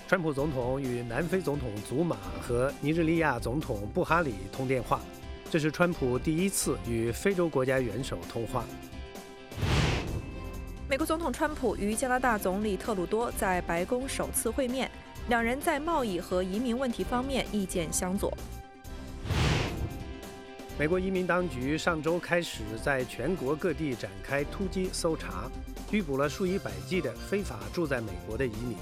川普总统与南非总统祖马和尼日利亚总统布哈里通电话，这是川普第一次与非洲国家元首通话。 美国总统川普与加拿大总理特鲁多在白宫首次会面，两人在贸易和移民问题方面意见相左。 美国移民当局上周开始在全国各地展开突击搜查，拘捕了数以百计的非法住在美国的移民。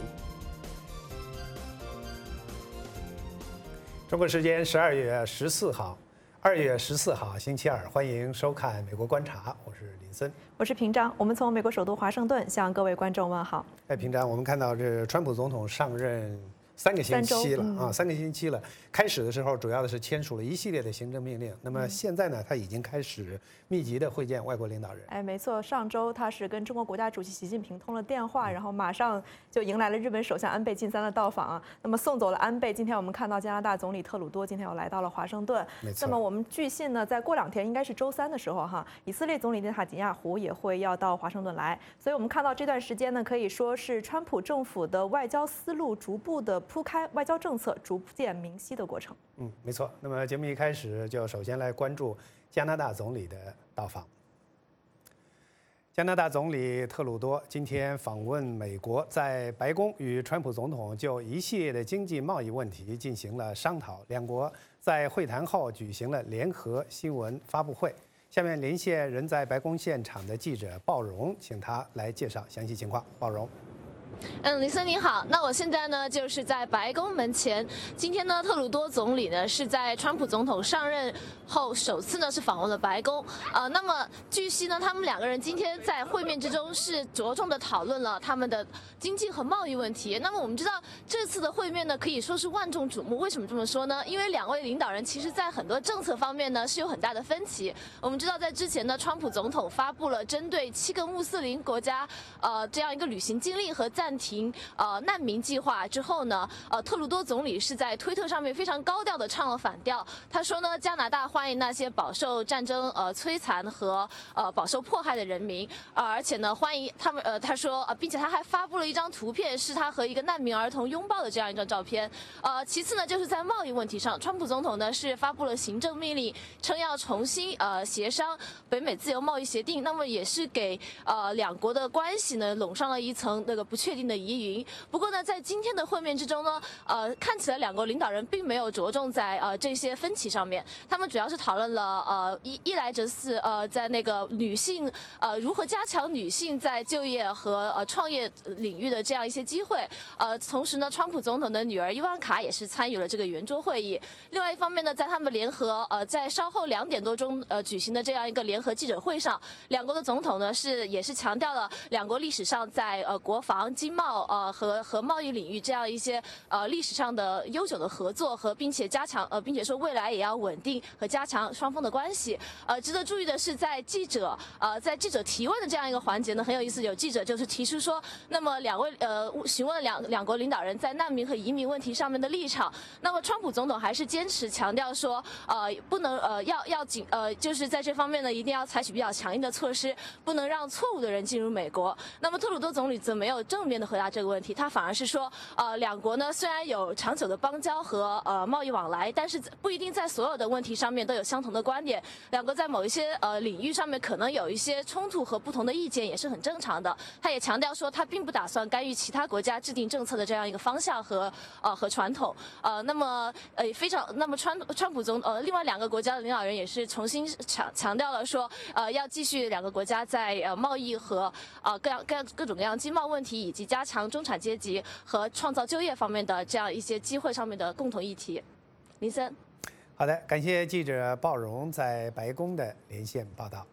中国时间12月14号，2月14号星期二，欢迎收看《美国观察》，我是林森， 我是平章。我们从美国首都华盛顿向各位观众问好。 平章，我们看到这川普总统上任3个星期了3个星期了。开始的时候，主要的是签署了一系列的行政命令。那么现在呢，他已经开始密集的会见外国领导人。 没错，上周他是跟中国国家主席习近平通了电话，然后马上就迎来了日本首相安倍晋三的到访啊。那么送走了安倍，今天我们看到加拿大总理特鲁多今天又来到了华盛顿。 没错。 那么我们据信呢，再过2天，应该是周3的时候哈，以色列总理内塔尼亚胡也会要到华盛顿来。所以我们看到这段时间呢，可以说是川普政府的外交思路逐步的铺开，外交政策逐渐明晰的过程。 没错。那么节目一开始就首先来关注加拿大总理的到访。加拿大总理特鲁多今天访问美国，在白宫与川普总统就一系列的经济贸易问题进行了商讨。两国在会谈后举行了联合新闻发布会。下面连线人在白宫现场的记者鲍荣，请他来介绍详细情况。鲍荣。 林森你好，那我现在呢就是在白宫门前。今天呢，特鲁多总理呢是在川普总统上任后首次呢是访问了白宫。那么据悉呢，他们2个人今天在会面之中是着重的讨论了他们的经济和贸易问题。那么我们知道这次的会面呢可以说是万众瞩目。为什么这么说呢？因为2位领导人其实在很多政策方面呢是有很大的分歧。我们知道在之前呢，川普总统发布了针对7个穆斯林国家这样一个旅行禁令和暂停难民计划之后呢，特鲁多总理是在推特上面非常高调的唱了反调。他说呢，加拿大欢迎那些饱受战争摧残和饱受迫害的人民，而且呢欢迎他们他说并且他还发布了一张图片，是他和一个难民儿童拥抱的这样一张照片。其次呢，就是在贸易问题上，川普总统呢是发布了行政命令，称要重新协商北美自由贸易协定，那么也是给2国的关系呢笼上了一层那个不确定的疑云。不过呢，在今天的会面之中呢，看起来2国领导人并没有着重在这些分歧上面，他们主要是讨论了一来则是在那个女性如何加强女性在就业和创业领域的这样一些机会。同时呢，川普总统的女儿伊万卡也是参与了这个圆桌会议。另外一方面呢，在他们联合在稍后2点多钟举行的这样一个联合记者会上，2国的总统呢也是强调了2国历史上在国防、经贸和贸易领域这样一些历史上的悠久的合作并且加强并且说未来也要稳定和加强双方的关系。值得注意的是，在记者提问的这样一个环节呢，很有意思，有记者就是提出说，那么询问了两国领导人在难民和移民问题上面的立场。那么川普总统还是坚持强调说，不能就是在这方面呢，一定要采取比较强硬的措施，不能让错误的人进入美国。那么特鲁多总理则没有正面的回答这个问题，他反而是说，2国呢虽然有长久的邦交和贸易往来，但是不一定在所有的问题上面都有相同的观点。2国在某一些领域上面可能有一些冲突和不同的意见，也是很正常的。他也强调说，他并不打算干预其他国家制定政策的这样一个方向和传统。那么川普另外2个国家的领导人也是重新强调了说，要继续2个国家在贸易和各种各样经贸问题以及加强中产阶级和创造就业方面的这样一些机会上面的共同议题。林森， 好的，感谢记者鲍荣在白宫的连线报道。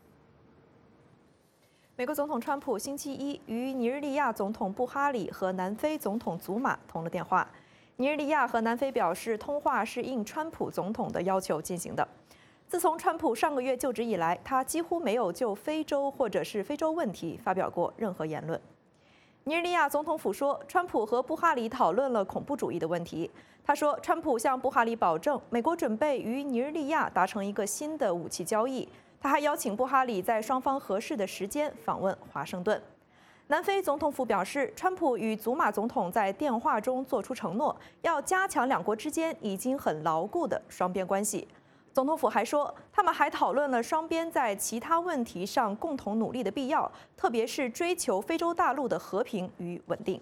美国总统川普星期一与尼日利亚总统布哈里和南非总统祖马通了电话。尼日利亚和南非表示，通话是应川普总统的要求进行的。自从川普上个月就职以来，他几乎没有就非洲或者是非洲问题发表过任何言论。尼日利亚总统府说，川普和布哈里讨论了恐怖主义的问题。他说，川普向布哈里保证，美国准备与尼日利亚达成一个新的武器交易。他还邀请布哈里在双方合适的时间访问华盛顿。 南非总统府表示，川普与祖马总统在电话中作出承诺，要加强两国之间已经很牢固的双边关系。总统府还说，他们还讨论了双边在其他问题上共同努力的必要，特别是追求非洲大陆的和平与稳定。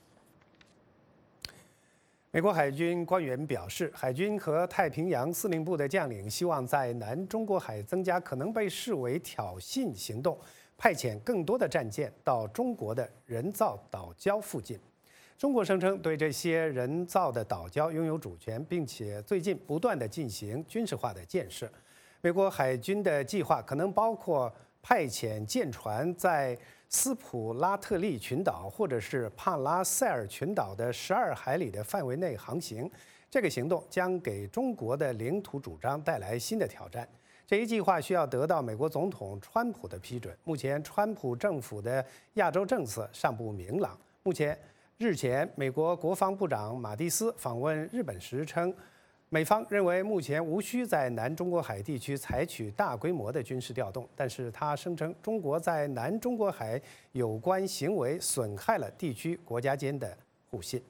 美国海军官员表示，海军和太平洋司令部的将领希望在南中国海增加可能被视为挑衅行动，派遣更多的战舰到中国的人造岛礁附近。中国声称对这些人造的岛礁拥有主权，并且最近不断地进行军事化的建设。美国海军的计划可能包括派遣舰船在斯普拉特利群岛或者是帕拉塞尔群岛的12海里的范围内航行。这个行动将给中国的领土主张带来新的挑战。这一计划需要得到美国总统川普的批准。目前，川普政府的亚洲政策尚不明朗。日前，美国国防部长马蒂斯访问日本时称，美方认为目前无需在南中国海地区采取大规模的军事调动，但是他声称中国在南中国海有关行为损害了地区国家间的互信。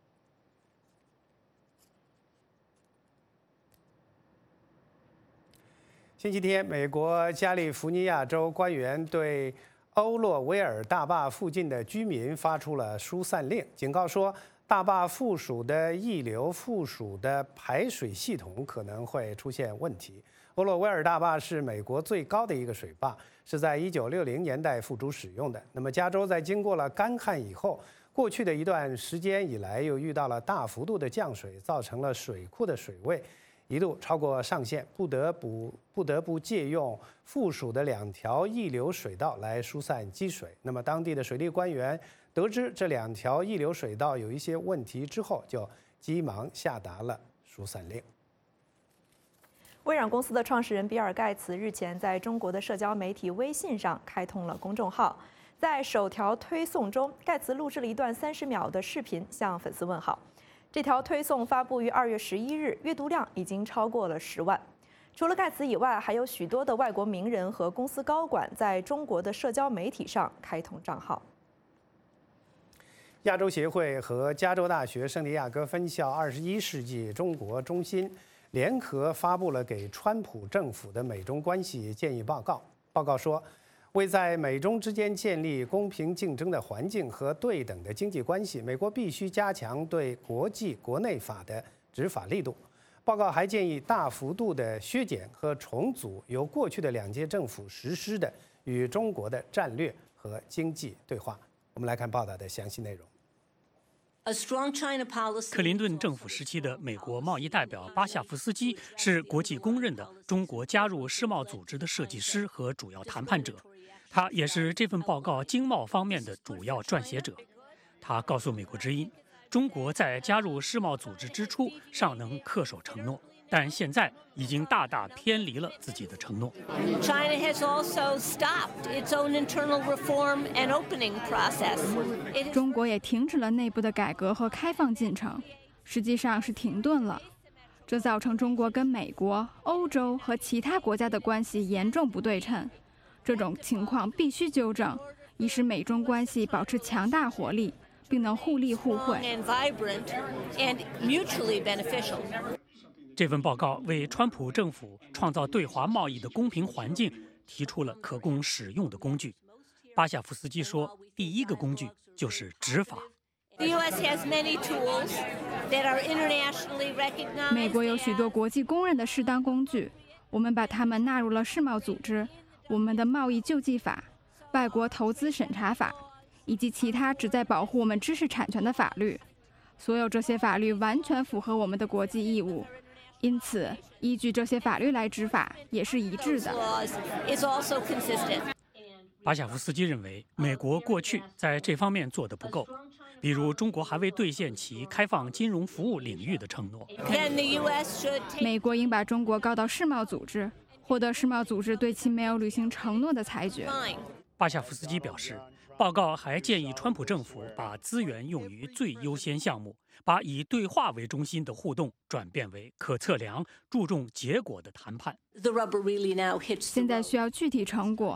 星期天，美国加利福尼亚州官员对欧洛威尔大坝附近的居民发出了疏散令，警告说，大坝附属的溢流附属的排水系统可能会出现问题。欧洛威尔大坝是美国最高的一个水坝，是在1960年代付诸使用的。那么，加州在经过了干旱以后，过去的一段时间以来又遇到了大幅度的降水，造成了水库的水位一度超过上限，不得不借用附属的2条溢流水道来疏散积水。那么，当地的水利官员得知这2条溢流水道有一些问题之后，就急忙下达了疏散令。 微软公司的创始人比尔·盖茨日前在中国的社交媒体微信上开通了公众号，在首条推送中，盖茨录制了一段30秒的视频，向粉丝问好。这条推送发布于2月11日，阅读量已经超过了10万。除了盖茨以外，还有许多的外国名人和公司高管在中国的社交媒体上开通账号。 亚洲协会和加州大学圣地亚哥分校21世纪中国中心联合发布了给川普政府的美中关系建议报告。报告说，为在美中之间建立公平竞争的环境和对等的经济关系，美国必须加强对国际国内法的执法力度。报告还建议大幅度的削减和重组由过去的2届政府实施的与中国的战略和经济对话。我们来看报道的详细内容。 克林顿政府时期的美国贸易代表巴夏夫斯基是国际公认的中国加入世贸组织的设计师和主要谈判者，他也是这份报告经贸方面的主要撰写者。他告诉美国之音，中国在加入世贸组织之初尚能恪守承诺，但现在已经大大偏离了自己的承诺。 China has also stopped its own internal reform and opening process. 中国也停止了内部的改革和开放进程，实际上是停顿了。这造成中国跟美国、欧洲和其他国家的关系严重不对称。这种情况必须纠正，以使美中关系保持强大活力，并能互利互惠。 这份报告为川普政府创造对华贸易的公平环境提出了可供使用的工具。巴夏夫斯基说，第一个工具就是执法。 美国有许多国际公认的适当工具，我们把它们纳入了世贸组织、我们的贸易救济法、外国投资审查法以及其他旨在保护我们知识产权的法律。所有这些法律完全符合我们的国际义务，因此依据这些法律来执法也是一致的。 巴夏夫斯基认为，美国过去在这方面做得不够，比如中国还未兑现其开放金融服务领域的承诺。 美国应把中国告到世贸组织，获得世贸组织对其没有履行承诺的裁决。 巴夏夫斯基表示，报告还建议川普政府把资源用于最优先项目，把以对话为中心的互动转变为可测量、注重结果的谈判。 现在需要具体成果，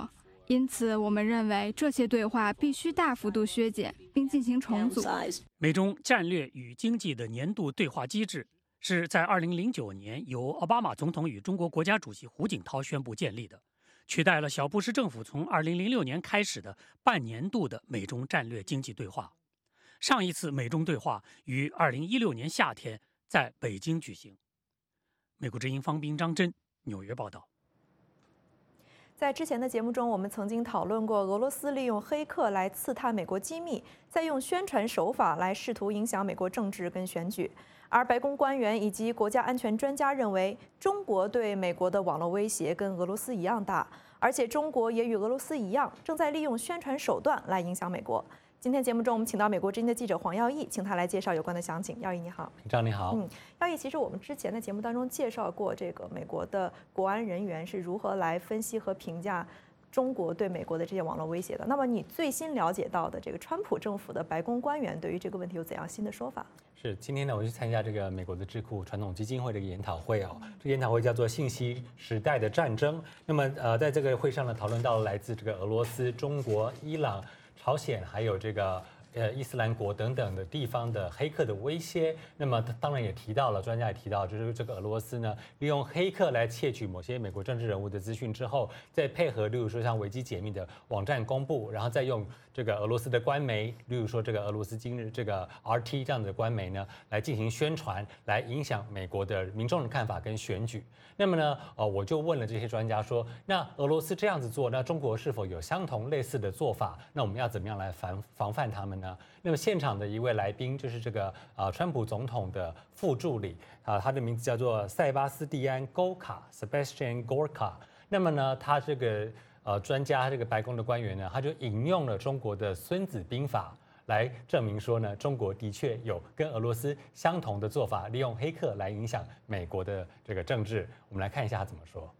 因此，我们认为这些对话必须大幅度削减，并进行重组。 美中战略与经济的年度对话机制是在2009年由奥巴马总统与中国国家主席胡锦涛宣布建立的，取代了小布什政府从2006年开始的半年度的美中战略经济对话。上一次美中对话于2016年夏天在北京举行。美国之音方斌、张真纽约报道。 在之前的节目中，我们曾经讨论过俄罗斯利用黑客来刺探美国机密，再用宣传手法来试图影响美国政治跟选举。而白宫官员以及国家安全专家认为，中国对美国的网络威胁跟俄罗斯一样大，而且中国也与俄罗斯一样，正在利用宣传手段来影响美国。今天节目中，我们请到美国之音的记者黄耀义，请他来介绍有关的详情。耀义你好。 张你好。 耀义，其实我们之前的节目当中介绍过，这个美国的国安人员是如何来分析和评价中国对美国的这些网络威胁的。那么你最新了解到的这个川普政府的白宫官员对于这个问题有怎样新的说法？ 是，今天呢，我去参加这个美国的智库传统基金会的一个研讨会哦。这个研讨会叫做“信息时代的战争”。那么在这个会上呢，讨论到来自这个俄罗斯、中国、伊朗、朝鲜，还有这个伊斯兰国等等的地方的黑客的威胁。那么当然也提到了，专家也提到，就是这个俄罗斯呢，利用黑客来窃取某些美国政治人物的资讯之后，再配合例如说像维基解密的网站公布，然后再用这个俄罗斯的官媒，例如说这个俄罗斯今日这个 RT 这样的官媒呢，来进行宣传，来影响美国的民众的看法跟选举。那么呢，我就问了这些专家说，那俄罗斯这样子做，那中国是否有相同类似的做法？那我们要怎么样来防范他们呢？那么现场的一位来宾就是这个川普总统的副助理他的名字叫做塞巴斯蒂安·戈卡 （Sebastian Gorka）。那么呢，他这个专家，这个白宫的官员呢，他就引用了中国的《孙子兵法》来证明说呢，中国的确有跟俄罗斯相同的做法，利用黑客来影响美国的这个政治。我们来看一下他怎么说。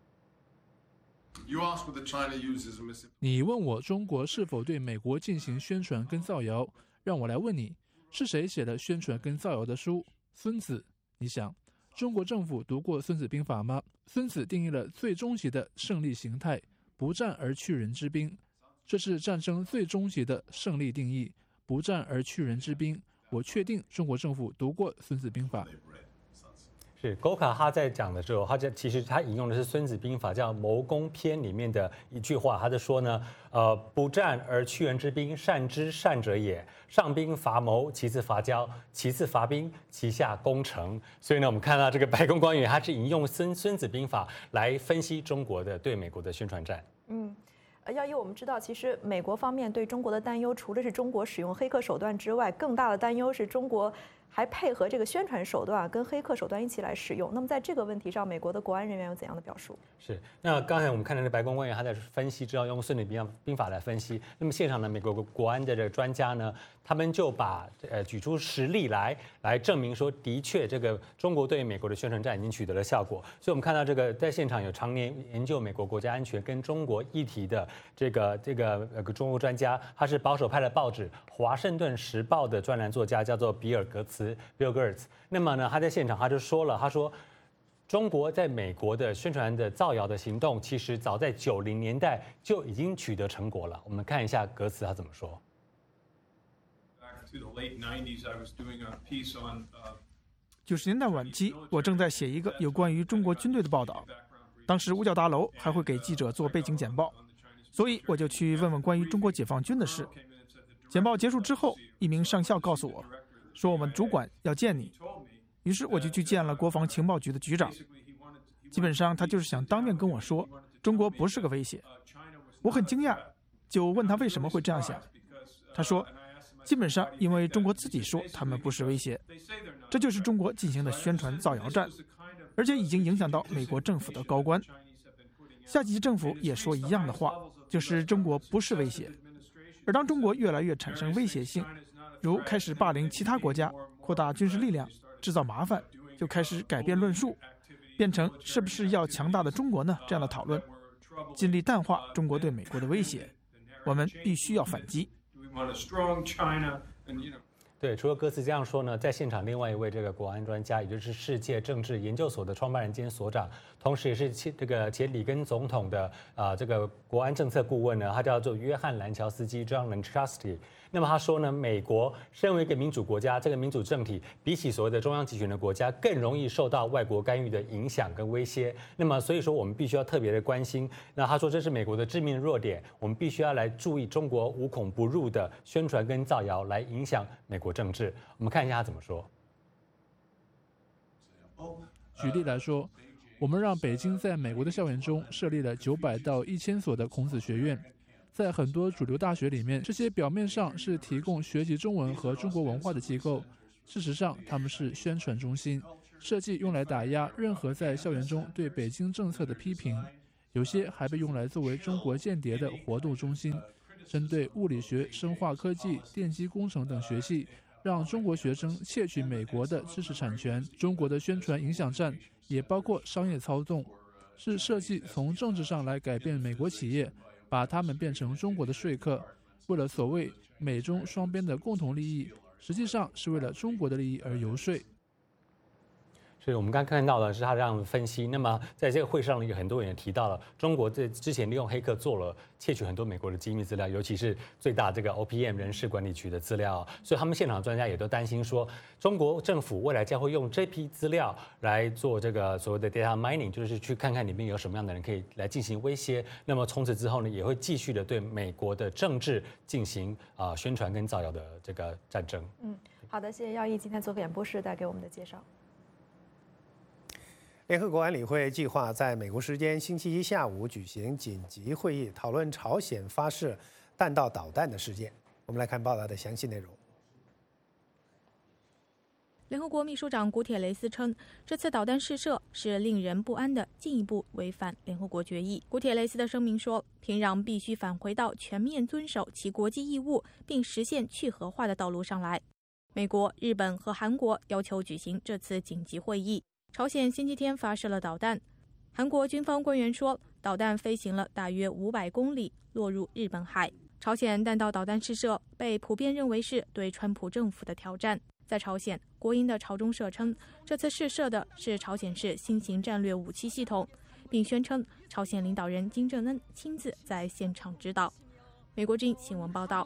你问我中国是否对美国进行宣传跟造谣，让我来问你，是谁写了宣传跟造谣的书？孙子。你想，中国政府读过《孙子兵法》吗？孙子定义了最终极的胜利形态，不战而屈人之兵，这是战争最终极的胜利定义，不战而屈人之兵。我确定中国政府读过《孙子兵法》。 是戈卡他在讲的时候，其实他引用的是《孙子兵法》叫《谋攻篇》里面的一句话，他就说呢，不战而屈人之兵，善之善者也。上兵伐谋，其次伐交，其次伐兵，其下攻城。所以呢，我们看到这个白宫官员他是引用《孙子兵法》来分析中国的对美国的宣传战。 耀义，我们知道，其实美国方面对中国的担忧，除了是中国使用黑客手段之外，更大的担忧是中国还配合这个宣传手段跟黑客手段一起来使用。那么在这个问题上，美国的国安人员有怎样的表述？是， 那刚才我们看到的白宫官员他在分析之后，用《孙子兵法》来分析。那么现场呢，美国国安的这个专家呢，他们就把举出实例来证明说，的确这个中国对美国的宣传战已经取得了效果。所以我们看到这个在现场有常年研究美国国家安全跟中国议题的这个中国专家，他是保守派的报纸《华盛顿时报》的专栏作家，叫做比尔格茨。Bill Gertz， 那么呢，他在现场他就说了，他说中国在美国的宣传的造谣的行动，其实早在90年代就已经取得成果了。我们看一下格茨他怎么说。 90年代晚期，我正在写一个有关于中国军队的报道，当时五角大楼还会给记者做背景简报，所以我就去问问关于中国解放军的事。简报结束之后，一名上校告诉我说我们主管要见你，于是我就去见了国防情报局的局长。基本上他就是想当面跟我说中国不是个威胁。我很惊讶，就问他为什么会这样想。他说基本上因为中国自己说他们不是威胁，这就是中国进行的宣传造谣战，而且已经影响到美国政府的高官。下级政府也说一样的话，就是中国不是威胁。而当中国越来越产生威胁性，如开始霸凌其他国家，扩大军事力量，制造麻烦，就开始改变论述，变成是不是要强大的中国呢这样的讨论，尽力淡化中国对美国的威胁。我们必须要反击。 对，除了歌词这样说呢，在现场另外一位这个国安专家，也就是世界政治研究所的创办人兼所长，同时也是前里根总统的这个国安政策顾问呢，他叫做约翰兰乔斯基 （John Lanchowski）。那么他说呢，美国身为一个民主国家，这个民主政体比起所谓的中央集权的国家，更容易受到外国干预的影响跟威胁。那么所以说，我们必须要特别的关心。那他说这是美国的致命弱点，我们必须要来注意中国无孔不入的宣传跟造谣，来影响美国政治。我们看一下他怎么说。 举例来说，我们让北京在美国的校园中设立了900到1000所的孔子学院。在很多主流大学里面，这些表面上是提供学习中文和中国文化的机构，事实上他们是宣传中心，设计用来打压任何在校园中对北京政策的批评。有些还被用来作为中国间谍的活动中心，针对物理学、生化科技、电机工程等学系，让中国学生窃取美国的知识产权。中国的宣传影响战也包括商业操纵，是设计从政治上来改变美国企业，把他们变成中国的说客，为了所谓美中双边的共同利益，实际上是为了中国的利益而游说。 所以我们刚看到的是他这样的分析。那么在这个会上呢，有很多人也提到了，中国之前利用黑客做了窃取很多美国的机密资料，尤其是最大这个 OPM 人事管理局的资料。所以他们现场专家也都担心说，中国政府未来将会用这批资料来做这个所谓的 data mining， 就是去看看里面有什么样的人可以来进行威胁。那么从此之后呢，也会继续的对美国的政治进行宣传跟造谣的这个战争。 好的，谢谢耀毅今天做客演播室带给我们的介绍。 联合国安理会计划在美国时间星期一下午举行紧急会议，讨论朝鲜发射弹道导弹的事件。我们来看报道的详细内容。 联合国秘书长古铁雷斯称，这次导弹试射是令人不安的进一步违反联合国决议。古铁雷斯的声明说，平壤必须返回到全面遵守其国际义务并实现去核化的道路上来。美国、日本和韩国要求举行这次紧急会议。朝鲜星期天发射了导弹，韩国军方官员说，导弹飞行了大约500公里，落入日本海。朝鲜弹道导弹试射被普遍认为是对川普政府的挑战。在朝鲜，国营的朝中社称，这次试射的是朝鲜式新型战略武器系统，并宣称朝鲜领导人金正恩亲自在现场指导。美国之音新闻报道。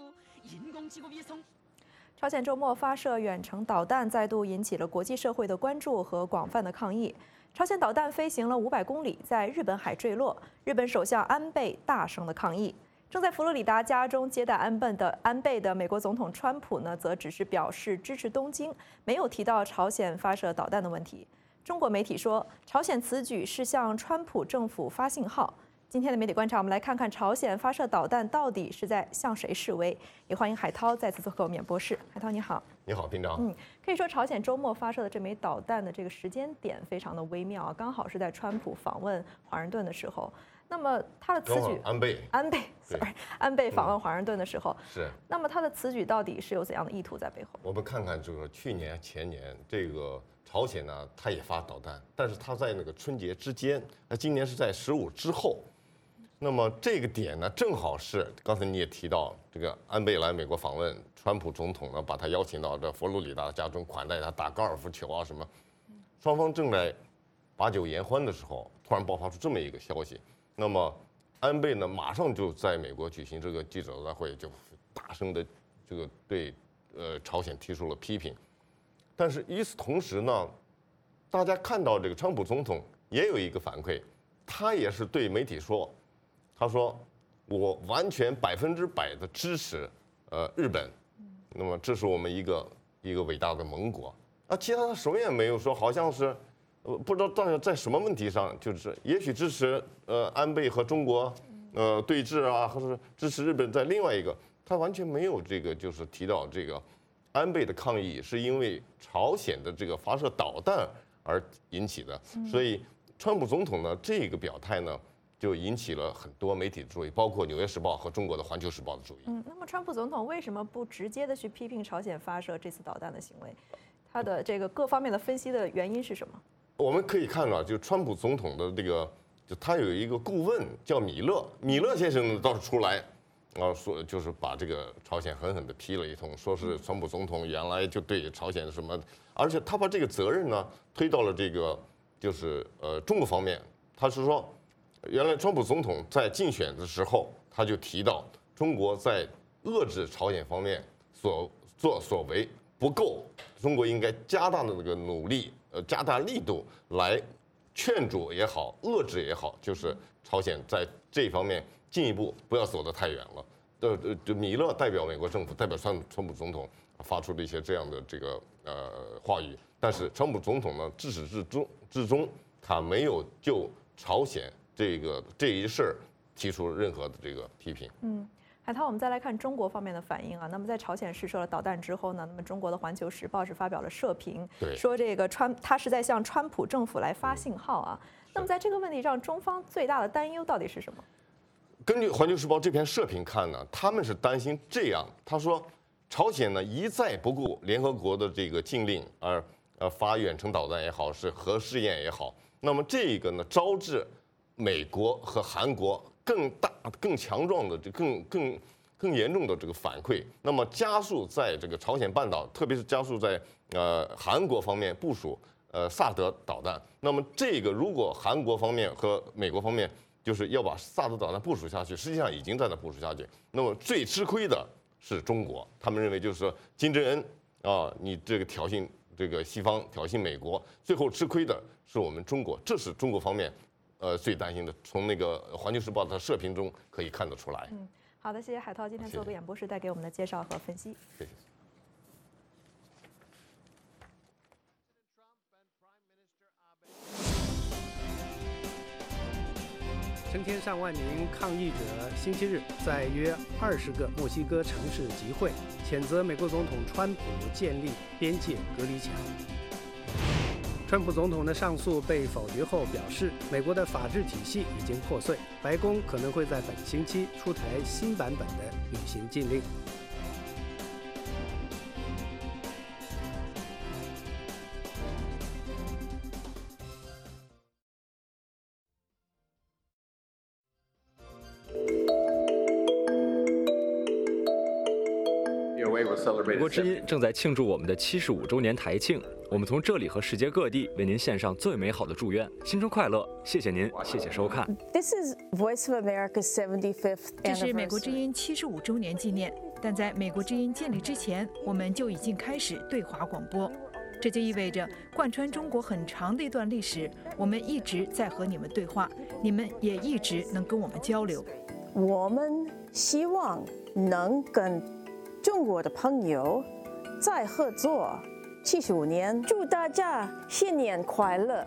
朝鲜周末发射远程导弹，再度引起了国际社会的关注和广泛的抗议。朝鲜导弹飞行了500公里，在日本海坠落。日本首相安倍大声的抗议。正在佛罗里达家中接待安倍的美国总统川普呢，则只是表示支持东京，没有提到朝鲜发射导弹的问题。中国媒体说，朝鲜此举是向川普政府发信号。今天的媒体观察，我们来看看朝鲜发射导弹到底是在向谁示威。也欢迎海涛再次做客我们演播室。海涛你好。 你好，平常。 可以说朝鲜周末发射的这枚导弹的这个时间点非常的微妙啊，刚好是在川普访问华盛顿的时候。那么他的此举，安倍访问华盛顿的时候， 是。 那么他的此举到底是有怎样的意图在背后？ 我们看看这个去年、前年这个。朝鲜呢，他也发导弹，但是他在那个春节之间，那今年是在15之后。那么这个点呢，正好是刚才你也提到，这个安倍来美国访问，川普总统呢把他邀请到这佛罗里达家中款待他，打高尔夫球啊什么。双方正在把酒言欢的时候，突然爆发出这么一个消息。那么安倍呢，马上就在美国举行这个记者大会，就大声的这个对朝鲜提出了批评。但是与此同时呢，大家看到这个川普总统也有一个反馈，他也是对媒体说，他说我完全100%的支持日本，那么这是我们一个伟大的盟国。其他的什么也没有说，好像是不知道在什么问题上，就是也许支持安倍和中国对峙啊，或者支持日本在另外一个，他完全没有这个就是提到这个。安倍的抗议是因为朝鲜的这个发射导弹而引起的，所以川普总统呢这个表态呢就引起了很多媒体的注意，包括《纽约时报》和中国的《环球时报》的注意。 那么川普总统为什么不直接的去批评朝鲜发射这次导弹的行为？他的这个各方面的分析的原因是什么？ 我们可以看到，就川普总统的这个，就他有一个顾问叫米勒先生呢倒是出来。 说就是把这个朝鲜狠狠地批了一通，说是川普总统原来就对朝鲜什么，而且他把这个责任呢推到了这个就是中国方面，他是说，原来川普总统在竞选的时候他就提到中国在遏制朝鲜方面所作所为不够，中国应该加大的这个努力，加大力度来劝阻也好，遏制也好，就是朝鲜在这方面进一步不要走得太远了。米勒代表美国政府，代表川普总统发出了一些这样的这个话语，但是川普总统呢，自始至终他没有就朝鲜这一事儿提出任何的这个批评。 海涛，我们再来看中国方面的反应啊。那么在朝鲜试射了导弹之后呢，那么中国的《环球时报》是发表了社评，说这个他是在向川普政府来发信号啊。那么在这个问题上，中方最大的担忧到底是什么？ 根据《环球时报》这篇社评看呢，他们是担心这样，他说朝鲜呢一再不顾联合国的这个禁令而发远程导弹也好，是核试验也好，那么这个呢招致美国和韩国更大、更强壮的、更严重的这个反馈，那么加速在这个朝鲜半岛，特别是加速在韩国方面部署萨德导弹。那么这个如果韩国方面和美国方面就是要把萨德导弹部署下去，实际上已经在那部署下去。那么最吃亏的是中国，他们认为就是说金正恩你这个挑衅这个西方，挑衅美国，最后吃亏的是我们中国，这是中国方面最担心的。从那个《环球时报》的社评中可以看得出来。 好的，谢谢海涛今天做个演播室带给我们的介绍和分析。 谢谢。 成千上万名抗议者星期日在约20个墨西哥城市集会，谴责美国总统川普建立边界隔离墙。川普总统的上诉被否决后表示，美国的法治体系已经破碎，白宫可能会在本星期出台新版本的旅行禁令。 美国之音正在庆祝我们的75周年台庆，我们从这里和世界各地为您献上最美好的祝愿，新春快乐！谢谢您，谢谢收看。 This is Voice of America's 75th anniversary. 这是美国之音75周年纪念，但在美国之音建立之前，我们就已经开始对华广播，这就意味着贯穿中国很长的一段历史，我们一直在和你们对话，你们也一直能跟我们交流。 我们希望能跟中国的朋友再合作75年，祝大家新年快乐！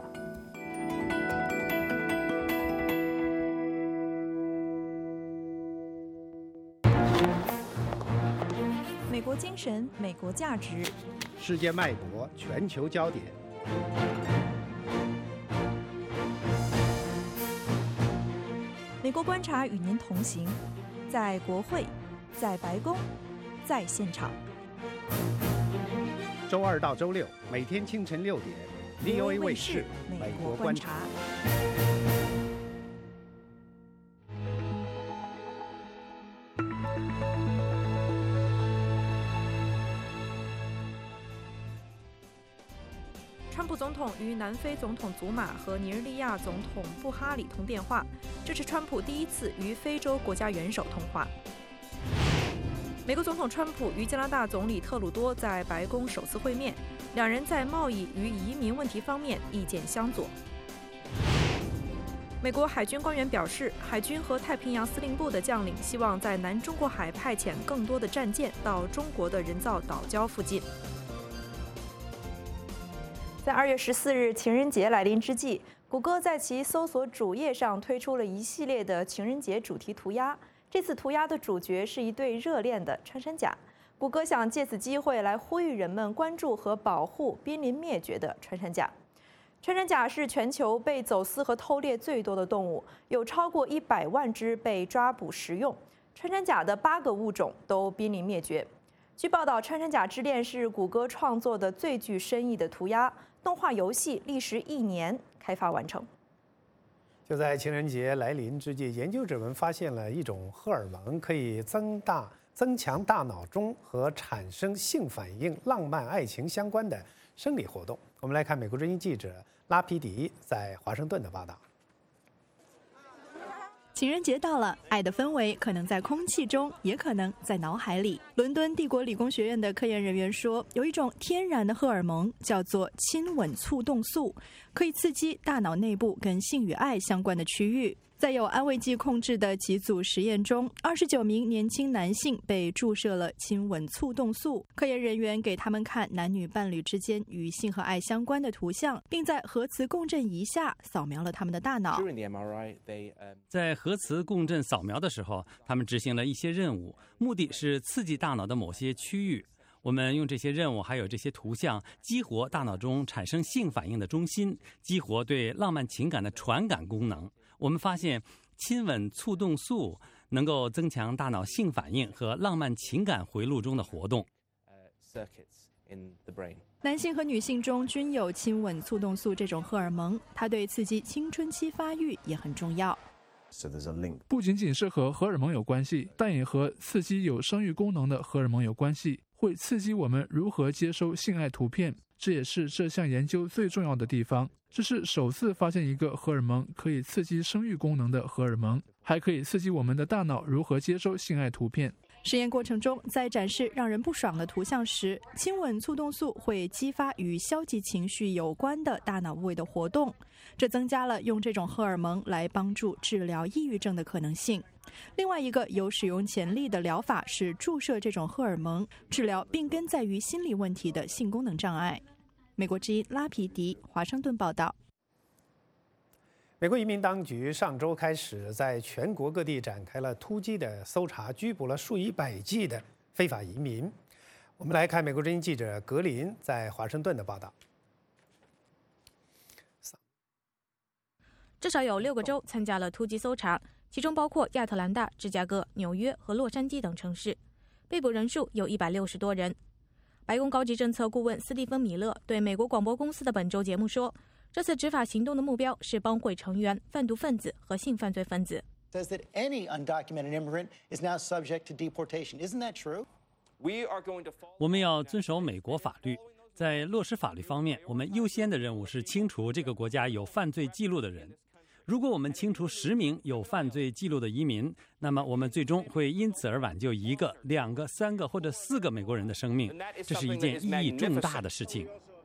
美国精神，美国价值， 世界脉搏，全球焦点。 美国观察与您同行，在国会，在白宫，在现场。 周2到周6，每天清晨6点 ，VOA 卫视《美国观察》。 川普总统与南非总统祖马和尼日利亚总统布哈里通电话，这是川普第一次与非洲国家元首通话。美国总统川普与加拿大总理特鲁多在白宫首次会面，两人在贸易与移民问题方面意见相左。美国海军官员表示，海军和太平洋司令部的将领希望在南中国海派遣更多的战舰到中国的人造岛礁附近。在2月14日情人节来临之际，谷歌在其搜索主页上推出了一系列的情人节主题涂鸦。这次涂鸦的主角是一对热恋的穿山甲。谷歌想借此机会来呼吁人们关注和保护濒临灭绝的穿山甲。穿山甲是全球被走私和偷猎最多的动物，有超过100万只被抓捕食用。穿山甲的8个物种都濒临灭绝。据报道，《穿山甲之恋》是谷歌创作的最具深意的涂鸦。动画游戏历时1年开发完成。 就在情人节来临之际，研究者们发现了一种荷尔蒙，可以增强大脑中和产生性反应、浪漫爱情相关的生理活动。我们来看美国之音记者拉皮迪在华盛顿的报道。 情人节到了，爱的氛围可能在空气中，也可能在脑海里。伦敦帝国理工学院的科研人员说，有一种天然的荷尔蒙叫做亲吻促动素，可以刺激大脑内部跟性与爱相关的区域。在有安慰剂控制的几组实验中，29名年轻男性被注射了亲吻促动素。科研人员给他们看男女伴侣之间与性和爱相关的图像，并在核磁共振仪下扫描了他们的大脑。 在核磁共振扫描的时候，他们执行了一些任务，目的是刺激大脑的某些区域。我们用这些任务还有这些图像，激活大脑中产生性反应的中心，激活对浪漫情感的传感功能。我们发现，亲吻促动素能够增强大脑性反应和浪漫情感回路中的活动。 男性和女性中均有亲吻促动素这种荷尔蒙，它对刺激青春期发育也很重要。 不仅仅是和荷尔蒙有关系，但也和刺激有生育功能的荷尔蒙有关系，会刺激我们如何接收性爱图片。这也是这项研究最重要的地方。这是首次发现一个荷尔蒙可以刺激生育功能的荷尔蒙，还可以刺激我们的大脑如何接收性爱图片。 实验过程中，在展示让人不爽的图像时，亲吻促动素会激发与消极情绪有关的大脑部位的活动，这增加了用这种荷尔蒙来帮助治疗抑郁症的可能性。另外一个有使用潜力的疗法是注射这种荷尔蒙，治疗病根在于心理问题的性功能障碍。美国之音拉皮迪，华盛顿报道。 美国移民当局上周开始在全国各地展开了突击的搜查，拘捕了数以百计的非法移民。我们来看美国之音记者格林在华盛顿的报道。 至少有6个州参加了突击搜查，其中包括亚特兰大、芝加哥、纽约和洛杉矶等城市，被捕人数有160多人。白宫高级政策顾问斯蒂芬·米勒对美国广播公司的本周节目说，这次执法行动的目标是帮会成员、贩毒分子和性犯罪分子。 Says that any undocumented immigrant is now subject to deportation. Isn't that true? 我们要遵守美国法律，在落实法律方面，我们优先的任务是清除这个国家有犯罪记录的人。如果我们清除10名有犯罪记录的移民，那么我们最终会因此而挽救1个、2个、3个或者4个美国人的生命，这是一件意义重大的事情。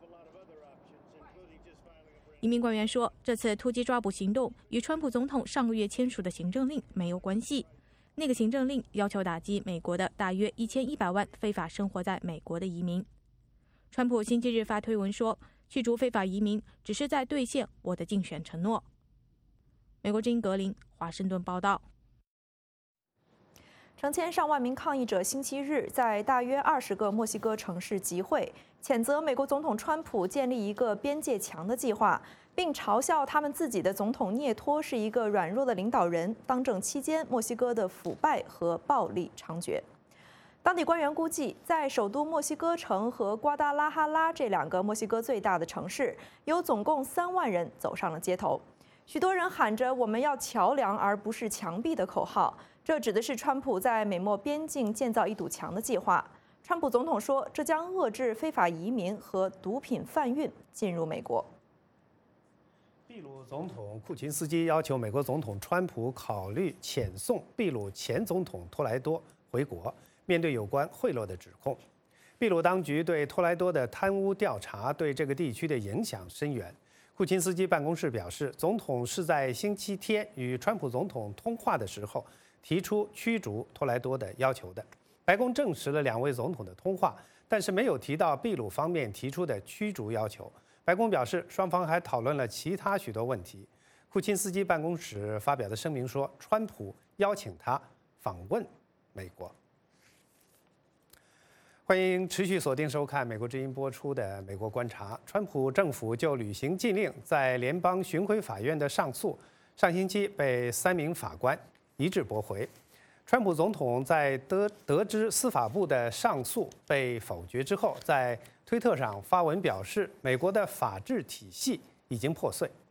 移民官员说，这次突击抓捕行动与川普总统上个月签署的行政令没有关系。那个行政令要求打击美国的大约1100万非法生活在美国的移民。川普星期日发推文说，驱逐非法移民只是在兑现我的竞选承诺。美国之音格林，华盛顿报道。 成千上万名抗议者星期日在大约20个墨西哥城市集会，谴责美国总统川普建立一个边界墙的计划，并嘲笑他们自己的总统涅托是一个软弱的领导人。当政期间，墨西哥的腐败和暴力猖獗。当地官员估计，在首都墨西哥城和瓜达拉哈拉这2个墨西哥最大的城市，有总共3万人走上了街头。许多人喊着"我们要桥梁而不是墙壁"的口号，这指的是川普在美墨边境建造一堵墙的计划。川普总统说，这将遏制非法移民和毒品贩运进入美国。 秘鲁总统库琴斯基要求美国总统川普考虑遣送秘鲁前总统托莱多回国，面对有关贿赂的指控。秘鲁当局对托莱多的贪污调查对这个地区的影响深远。库琴斯基办公室表示，总统是在星期天与川普总统通话的时候提出驱逐托莱多的要求的。白宫证实了2位总统的通话，但是没有提到秘鲁方面提出的驱逐要求。白宫表示，双方还讨论了其他许多问题。库琴斯基办公室发表的声明说，川普邀请他访问美国。欢迎持续锁定收看美国之音播出的《美国观察》。川普政府就履行禁令在联邦巡回法院的上诉，上星期被3名法官一致驳回。川普总统在得知司法部的上诉被否决之后，在推特上发文表示，美国的法治体系已经破碎。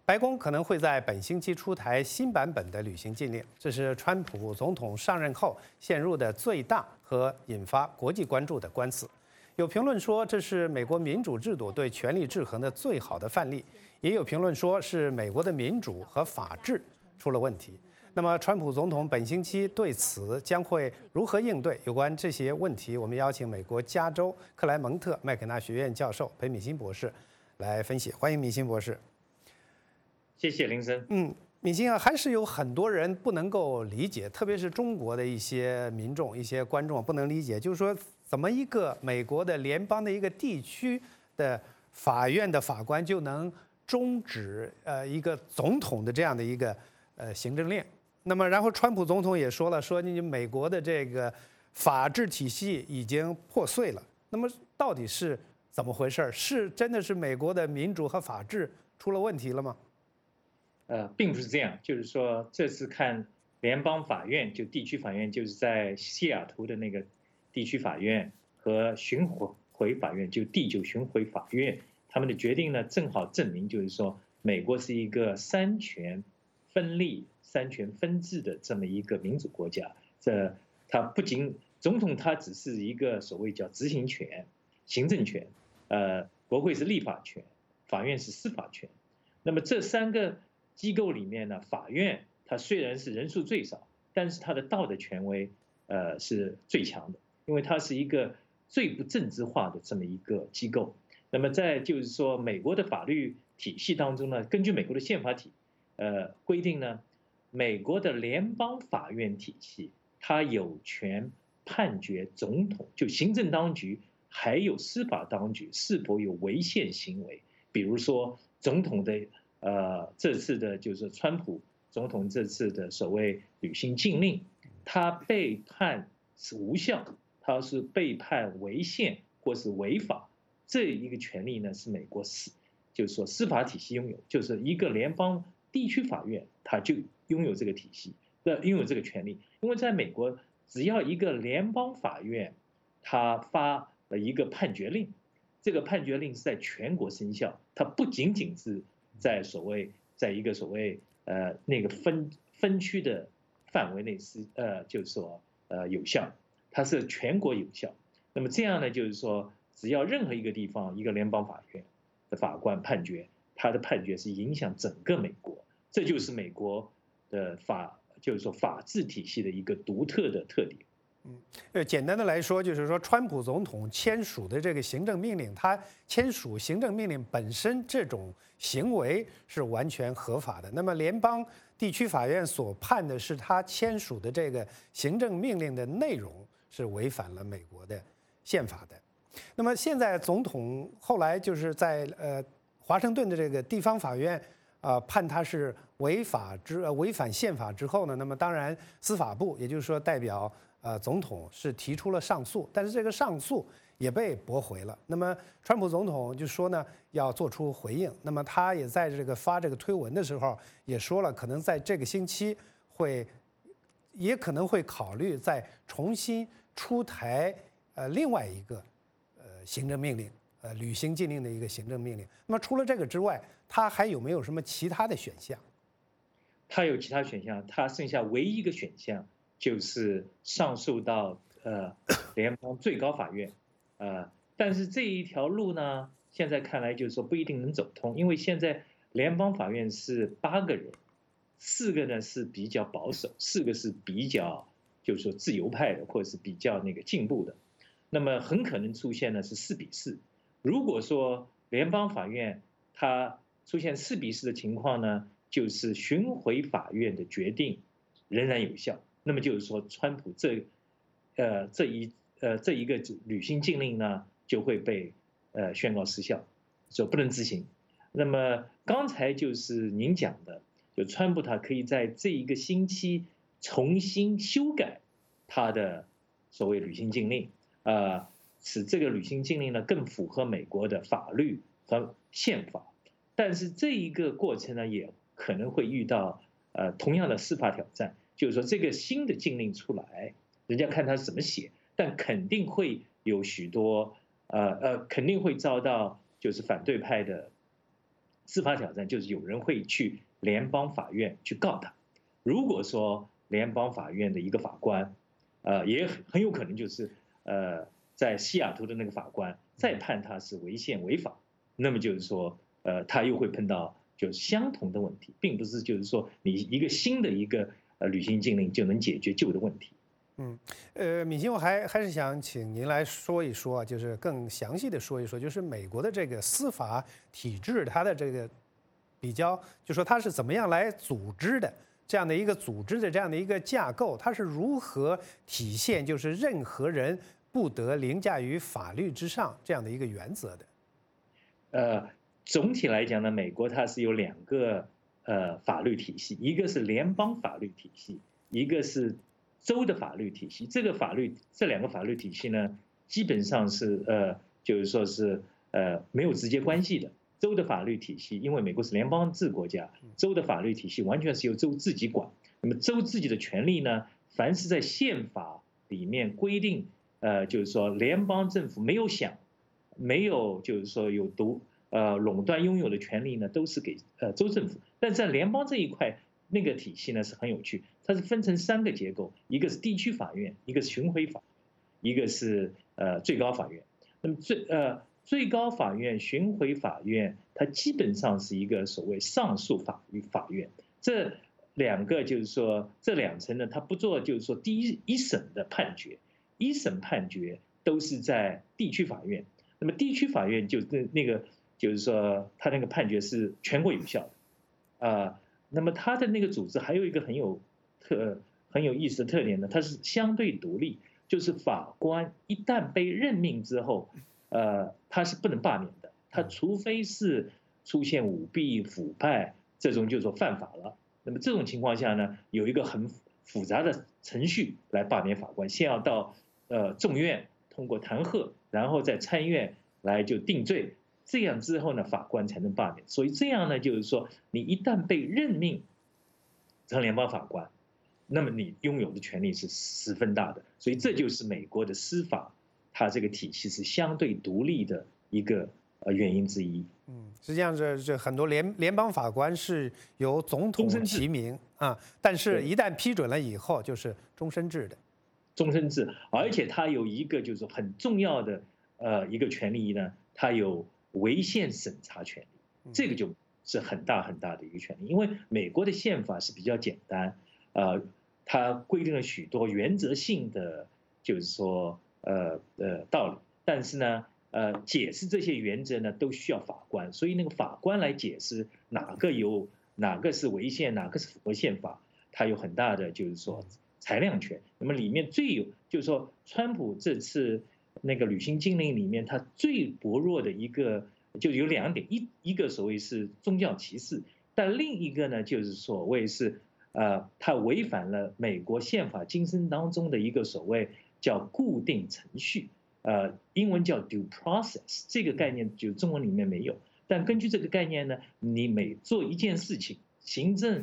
白宫可能会在本星期出台新版本的旅行禁令，这是川普总统上任后陷入的最大和引发国际关注的官司。有评论说，这是美国民主制度对权力制衡的最好的范例；也有评论说是美国的民主和法治出了问题。那么，川普总统本星期对此将会如何应对？有关这些问题，我们邀请美国加州克莱蒙特麦肯纳学院教授裴敏欣博士来分析。欢迎敏欣博士。 谢谢林森。 敏欣啊，还是有很多人不能够理解，特别是中国的一些民众、一些观众不能理解，就是说，怎么一个美国的联邦的一个地区的法院的法官就能终止一个总统的这样的一个行政令？那么，然后川普总统也说了，说你美国的这个法治体系已经破碎了。那么，到底是怎么回事？是真的是美国的民主和法治出了问题了吗？ 并不是这样，就是说这次看联邦法院，就地区法院，就是在西雅图的那个地区法院和巡回法院，就第9巡回法院，他们的决定呢，正好证明就是说，美国是一个三权分立、三权分治的这么一个民主国家。它不仅总统，他只是一个所谓叫执行权、行政权，国会是立法权，法院是司法权。那么这3个机构里面呢，法院它虽然是人数最少，但是它的道德权威是最强的，因为它是一个最不政治化的这么一个机构。那么在就是说美国的法律体系当中呢，根据美国的宪法规定呢，美国的联邦法院体系它有权判决总统，就行政当局还有司法当局是否有违宪行为，比如说总统的这次的就是川普总统这次的所谓旅行禁令，他被判是无效，他是被判违宪或是违法，这一个权利呢是美国就是说司法体系拥有，就是一个联邦地区法院他就拥有这个体系，拥有这个权利。因为在美国，只要一个联邦法院他发了一个判决令，这个判决令是在全国生效，它不仅仅是在一个所谓那个分区的范围内就是说有效，它是全国有效。那么这样呢，就是说只要任何一个地方一个联邦法院的法官判决，他的判决是影响整个美国，这就是美国的就是说法治体系的一个独特的特点。 简单的来说，就是说，川普总统签署的这个行政命令，他签署行政命令本身这种行为是完全合法的。那么，联邦地区法院所判的是他签署的这个行政命令的内容是违反了美国的宪法的。那么，现在总统后来就是在华盛顿的这个地方法院判他是违反宪法之后呢，那么当然司法部，也就是说代表总统是提出了上诉，但是这个上诉也被驳回了。那么川普总统就说呢要做出回应，那么他也在这个发这个推文的时候也说了，可能在这个星期也可能会考虑再重新出台另外一个行政命令，旅行禁令的一个行政命令。那么除了这个之外，他还有没有什么其他的选项？ 他有其他选项，他剩下唯一一个选项就是上诉到联邦最高法院，但是这一条路呢，现在看来就是说不一定能走通，因为现在联邦法院是8个人，4个呢是比较保守，4个是比较就是说自由派的，或者是比较那个进步的，那么很可能出现的是4比4。如果说联邦法院它出现4比4的情况呢，就是巡回法院的决定仍然有效。那么就是说，川普这一个旅行禁令呢，就会被宣告失效，说不能执行。那么刚才就是您讲的，就川普他可以在这一个星期重新修改他的所谓旅行禁令，使这个旅行禁令呢更符合美国的法律和宪法。但是这一个过程呢，也可能会遇到同样的司法挑战，就是说这个新的禁令出来，人家看他怎么写，但肯定会有许多肯定会遭到就是反对派的司法挑战就是有人会去联邦法院去告他。如果说联邦法院的一个法官，也很有可能就是在西雅图的那个法官再判他是违宪违法，那么就是说他又会碰到就是相同的问题，并不是就是说你一个新的一个旅行禁令就能解决旧的问题。 闵行，我还是想请您来说一说，就是更详细的说一说，就是美国的这个司法体制，它的这个比较，就说它是怎么样来组织的，这样的一个组织的这样的一个架构，它是如何体现就是任何人不得凌驾于法律之上这样的一个原则的？ 总体来讲呢，美国它是有2个法律体系，一个是联邦法律体系，一个是州的法律体系。这2个法律体系呢，基本上是就是说是没有直接关系的。州的法律体系，因为美国是联邦制国家，州的法律体系完全是由州自己管。那么州自己的权利呢，凡是在宪法里面规定，就是说联邦政府没有就是说有垄断拥有的权利呢，都是给州政府。但在联邦这一块，那个体系呢是很有趣，它是分成3个结构，一个是地区法院，一个是巡回法，一个是最高法院。那么最高法院、巡回法院，它基本上是一个所谓上诉法院。这2个就是说这2层呢，它不做就是说第一审的判决，一审判决都是在地区法院。那么地区法院就那个就是说它那个判决是全国有效的，那么它的那个组织还有一个很有意思的特点呢，它是相对独立，就是法官一旦被任命之后，他是不能罢免的，他除非是出现舞弊、腐败这种就说犯法了。那么这种情况下呢，有一个很复杂的程序来罢免法官，先要到众院通过弹劾，然后在参院来就定罪，这样之后呢，法官才能罢免。所以这样呢，就是说你一旦被任命成联邦法官，那么你拥有的权利是十分大的。所以这就是美国的司法，它这个体系是相对独立的一个原因之一。 实际上这很多联邦法官是由总统提名啊，但是一旦批准了以后就是终身制的。 终身制，而且它有一个就是很重要的一个权利呢，它有违宪审查权利，这个就是很大很大的一个权利。因为美国的宪法是比较简单，它规定了许多原则性的就是说道理，但是呢解释这些原则呢都需要法官，所以那个法官来解释哪个是违宪，哪个是符合宪法，它有很大的就是说裁量权。那么里面就是说川普这次那个旅行禁令里面，它最薄弱的一个就有2点，一个所谓是宗教歧视，但另一个呢就是所谓是它违反了美国宪法精神当中的一个所谓叫固定程序，英文叫 due process， 这个概念就中文里面没有。但根据这个概念呢，你每做一件事情，行政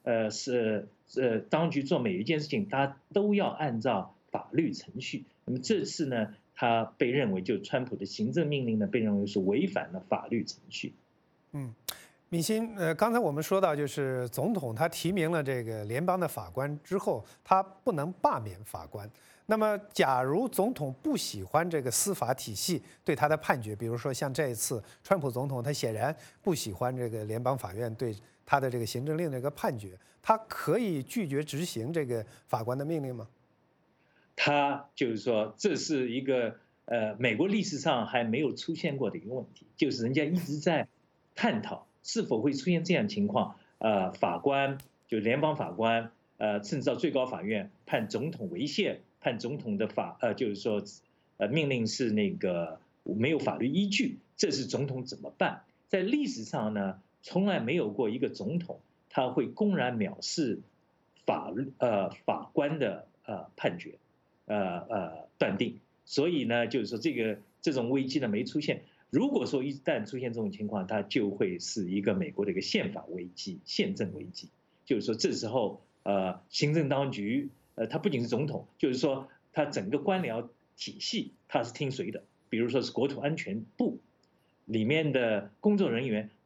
当局做每一件事情，它都要按照法律程序。那么这次呢，它被认为就川普的行政命令呢，被认为是违反了法律程序。 闵行，刚才我们说到，就是总统他提名了这个联邦的法官之后，他不能罢免法官。那么，假如总统不喜欢这个司法体系对他的判决，比如说像这一次川普总统，他显然不喜欢这个联邦法院对他的这个行政令的一个判决，他可以拒绝执行这个法官的命令吗？ 他就是说，这是一个美国历史上还没有出现过的一个问题，就是人家一直在探讨是否会出现这样情况，法官就联邦法官，甚至到最高法院判总统违宪，判总统的就是说命令是那个没有法律依据，这是总统怎么办？在历史上呢，从来没有过一个总统他会公然藐视法法官的判决断定，所以呢，就是说这种危机呢没出现。如果说一旦出现这种情况，它就会是一个美国的一个宪法危机、宪政危机。就是说，这时候行政当局它不仅是总统，就是说它整个官僚体系它是听谁的？比如说是国土安全部里面的工作人员，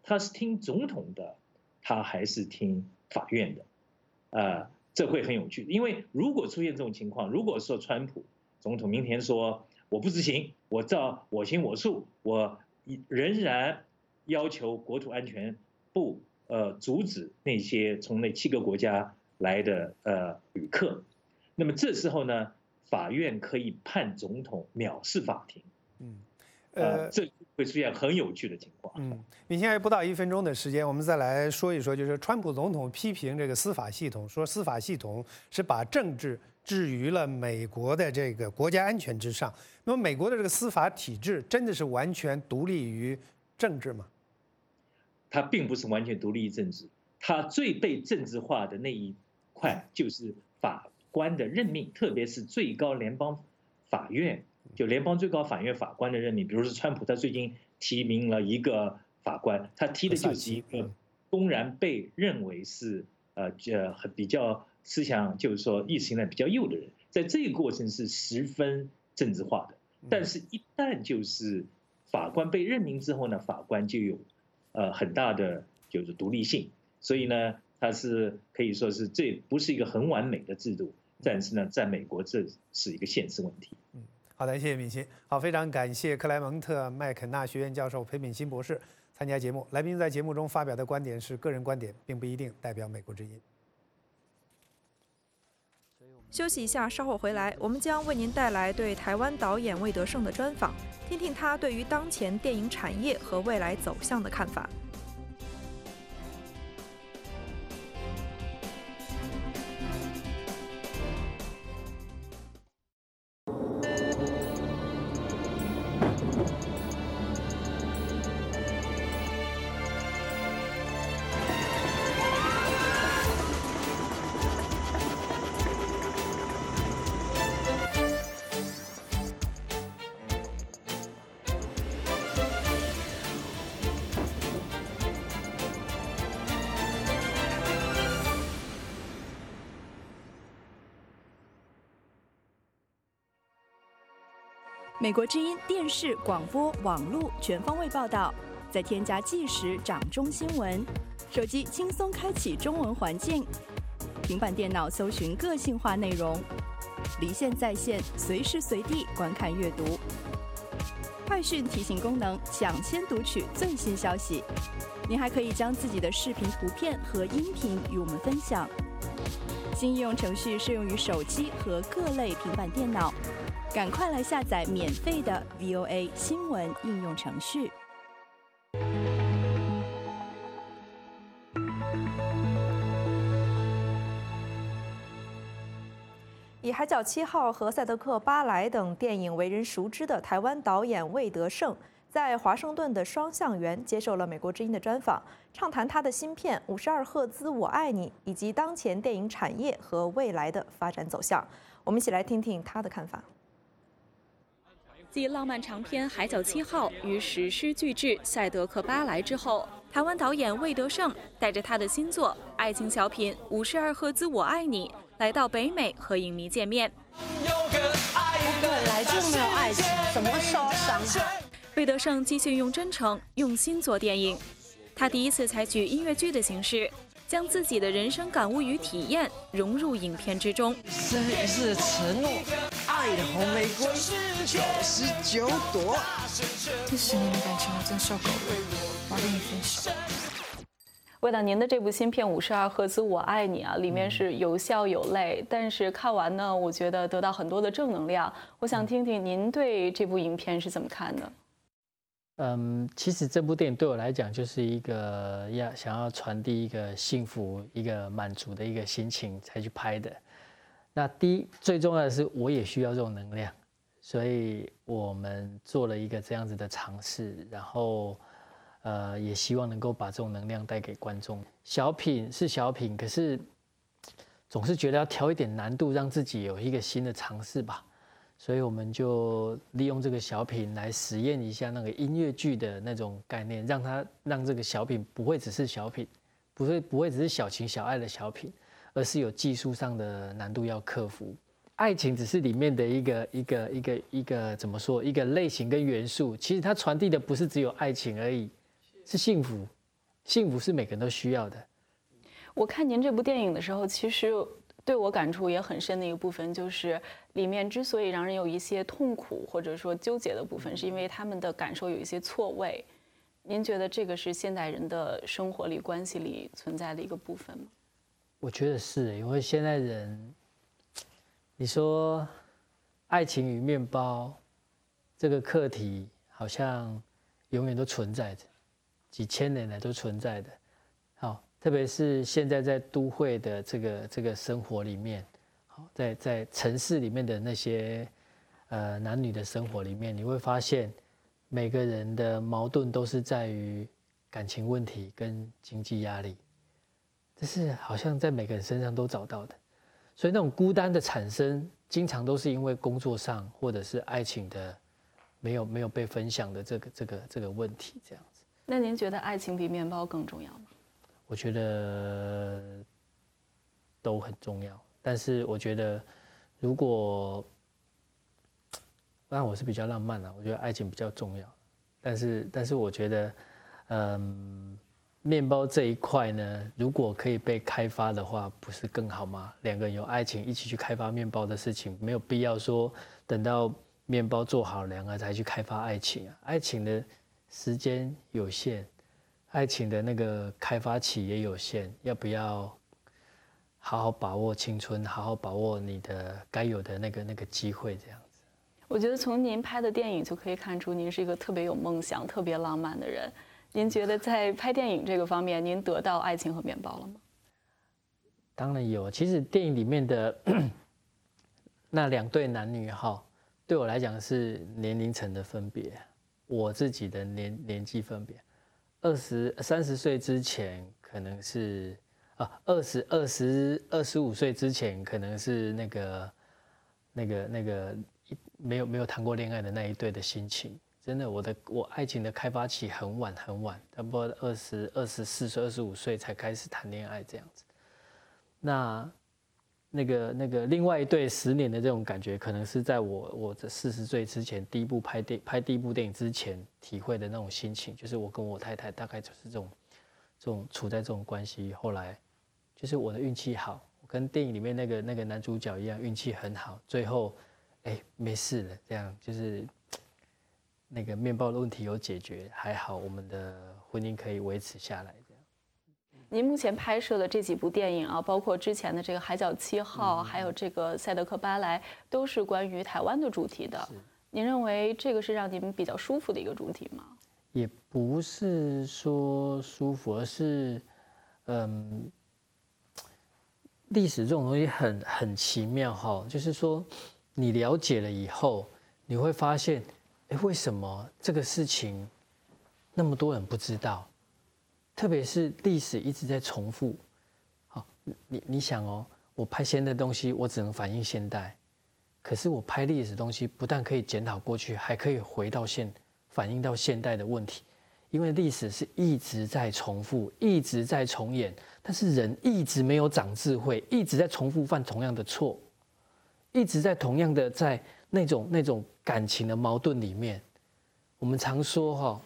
他是听总统的，他还是听法院的？这会很有趣，因为如果出现这种情况，如果说川普总统明天说我不执行，我照我行我素，我仍然要求国土安全部阻止那些从那7个国家来的旅客，那么这时候呢，法院可以判总统藐视法庭。这会出现很有趣的情况。 你现在不到1分钟的时间，我们再来说一说，就是川普总统批评这个司法系统，说司法系统是把政治置于了美国的这个国家安全之上。那么美国的这个司法体制真的是完全独立于政治吗？ 它并不是完全独立于政治，它最被政治化的那一块就是法官的任命，特别是最高联邦法院。就联邦最高法院法官的任命，比如说川普，他最近提名了一个法官，他提的就是一个公然被认为是比较思想就是说意识形态比较右的人，在这个过程是十分政治化的。但是，一旦就是法官被任命之后呢，法官就有很大的就是独立性，所以呢，它是可以说是这不是一个很完美的制度，但是呢，在美国这是一个现实问题。 好的，谢谢敏欣。好，非常感谢克莱蒙特麦肯纳学院教授裴敏欣博士参加节目。来宾在节目中发表的观点是个人观点，并不一定代表美国之音。 休息一下，稍后回来，我们将为您带来对台湾导演魏德圣的专访，听听他对于当前电影产业和未来走向的看法。 美国之音电视、广播、网络全方位报道，再添加即时掌中新闻，手机轻松开启中文环境，平板电脑搜寻个性化内容，离线在线，随时随地观看阅读。快讯提醒功能，抢先读取最新消息。您还可以将自己的视频、图片和音频与我们分享。新应用程序适用于手机和各类平板电脑。赶快来下载免费的 VOA 新闻应用程序。 以《海角7号》和《赛德克·巴莱》等电影为人熟知的台湾导演魏德圣，在华盛顿的双橡园接受了美国之音的专访，畅谈他的新片《52赫兹我爱你》以及当前电影产业和未来的发展走向。我们一起来听听他的看法。 继浪漫长片《海角7号》与史诗巨制《赛德克·巴莱》之后，台湾导演魏德圣带着他的新作爱情小品《52赫兹我爱你》来到北美和影迷见面。 我本来就没有爱情，怎么会受到伤害？ 魏德圣继续用真诚、用心做电影。他第一次采取音乐剧的形式，将自己的人生感悟与体验融入影片之中。 生日是承诺，爱的红玫瑰99朵。 这10年的感情我真受够了，我要跟你分手。 为了您的这部新片《52赫兹我爱你》啊，里面是有笑有泪，但是看完呢，我觉得得到很多的正能量。我想听听您对这部影片是怎么看的？ 其实这部电影对我来讲就是一个想要传递一个幸福、一个满足的一个心情才去拍的。那最重要的是，我也需要这种能量，所以我们做了一个这样子的尝试，然后也希望能够把这种能量带给观众。小品是小品，可是总是觉得要挑一点难度，让自己有一个新的尝试吧。所以我们就利用这个小品来实验一下那个音乐剧的那种概念，让这个小品不会只是小品，不会只是小情小爱的小品，而是有技术上的难度要克服。爱情只是里面的一个怎么说，一个类型跟元素。其实它传递的不是只有爱情而已，是幸福。 幸福是每个人都需要的。 我看您这部电影的时候，其实对我感触也很深的一个部分，就是里面之所以让人有一些痛苦或者说纠结的部分，是因为他们的感受有一些错位。您觉得这个是现代人的生活里、关系里存在的一个部分吗？ 我觉得是，因为现代人，你说爱情与面包这个课题，好像永远都存在着，几千年来都存在的。好，特别是现在在都会的这个生活里面，好，在城市里面的那些男女的生活里面，你会发现每个人的矛盾都是在于感情问题跟经济压力，这是好像在每个人身上都找到的。所以那种孤单的产生，经常都是因为工作上或者是爱情的没有被分享的这个问题，这样子。 那您觉得爱情比面包更重要吗？ 我觉得都很重要，但是我觉得如果，当然我是比较浪漫啦，我觉得爱情比较重要，但是我觉得，面包这一块呢，如果可以被开发的话，不是更好吗？两个人有爱情一起去开发面包的事情，没有必要说等到面包做好两个才去开发爱情啊。爱情的时间有限，爱情的那个开发期也有限，要不要好好把握青春，好好把握你的该有的那个机会，这样子。 我觉得从您拍的电影就可以看出，您是一个特别有梦想、特别浪漫的人。您觉得在拍电影这个方面，您得到爱情和面包了吗？ 当然有。其实电影里面的那两对男女哈，对我来讲是年龄层的分别，我自己的年纪分别，30岁之前可能是25岁之前可能是那个没有谈过恋爱的那一对的心情。真的，我爱情的开发期很晚，差不多24岁、25岁才开始谈恋爱这样子。那个另外一对10年的这种感觉，可能是在我这40岁之前，第一部电影之前体会的那种心情，就是我跟我太太大概就是这种处在这种关系。后来就是我的运气好，我跟电影里面那个男主角一样，运气很好，最后没事了，这样就是那个面包的问题有解决，还好我们的婚姻可以维持下来。这样。 您目前拍摄的这几部电影啊，包括之前的这个《海角7号》，还有这个《赛德克·巴莱》，都是关于台湾的主题的。您认为这个是让您比较舒服的一个主题吗？ 也不是说舒服，而是历史这种东西很奇妙哈，就是说你了解了以后，你会发现。为什么这个事情那么多人不知道？特别是历史一直在重复。好，你想哦，我拍现代的东西，我只能反映现代；可是我拍历史的东西，不但可以检讨过去，还可以回到反映到现代的问题。因为历史是一直在重复，一直在重演，但是人一直没有长智慧，一直在重复犯同样的错，一直在同样的在那种感情的矛盾里面。我们常说，